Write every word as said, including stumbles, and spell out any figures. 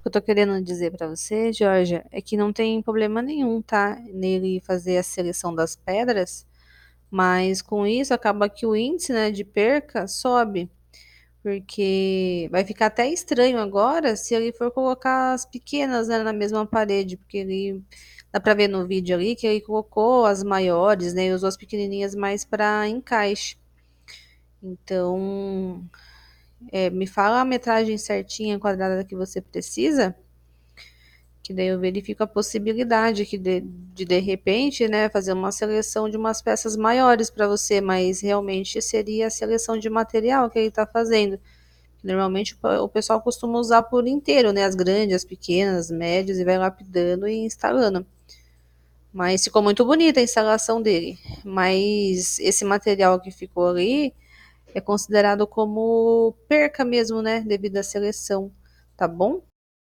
que eu tô querendo dizer pra você, Georgia, é que não tem problema nenhum, tá? Nele fazer a seleção das pedras, mas com isso acaba que o índice, né, de perca sobe, porque vai ficar até estranho agora se ele for colocar as pequenas, né, na mesma parede, porque ele dá pra ver no vídeo ali que ele colocou as maiores, né, e usou as pequenininhas mais pra encaixe. Então, é, me fala a metragem certinha quadrada que você precisa, que daí eu verifico a possibilidade que de, de de repente, né, fazer uma seleção de umas peças maiores para você, mas realmente seria a seleção de material que ele está fazendo. Normalmente o o pessoal costuma usar por inteiro, né, as grandes, as pequenas, as médias, e vai lapidando e instalando. Mas ficou muito bonita a instalação dele. Mas esse material que ficou ali é considerado como perca mesmo, né, devido à seleção, tá bom?